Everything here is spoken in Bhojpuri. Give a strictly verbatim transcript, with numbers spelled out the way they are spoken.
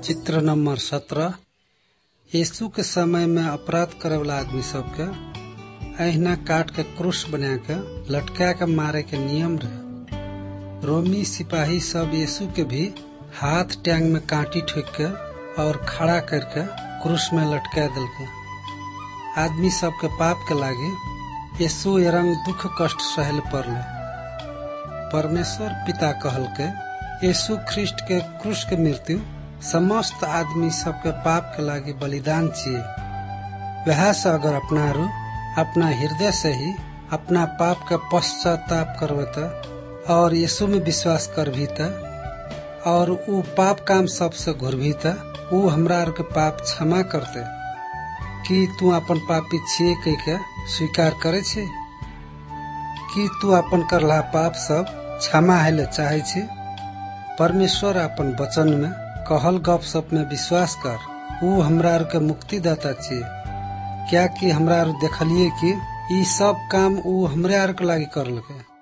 चित्र नंबर सत्रह। यीशु के समय में अपराध करे वाला आदमी सबके अहिना काट के क्रूस बना के लटका के मारे के नियम रहे। रोमी सिपाही सब यीशु के भी हाथ टांग में कांटी ठोक के और खड़ा करके क्रूस में लटका दिल के। आदमी सब के पाप के लागे यीशु एरंग दुख कष्ट सहल पड़ले। परमेश्वर पिता कहल के यीशु ख्रिस्ट के क्रूस के मृत्यु समस्त आदमी सबके पाप के लागे बलिदान चाहिए। वह से अगर अपना रू अपना हृदय से ही अपना पाप का पश्चाताप करवे और यीशु में विश्वास कर भी और उ पाप काम सबसे घुर भी उ हमरा आर के पाप क्षमा करते। कि तू अपन पापी छिए कह के स्वीकार करे छे? कि तू अपन करला पाप सब क्षमा हेले चाहे छे? परमेश्वर अपन वचन में कहल गप सप में विश्वास कर। उ हमरा आर के मुक्तिदाता छे। क्या कि हमरा आर देखलिए कि ई सब काम उ हमरे आर के लागी करलके।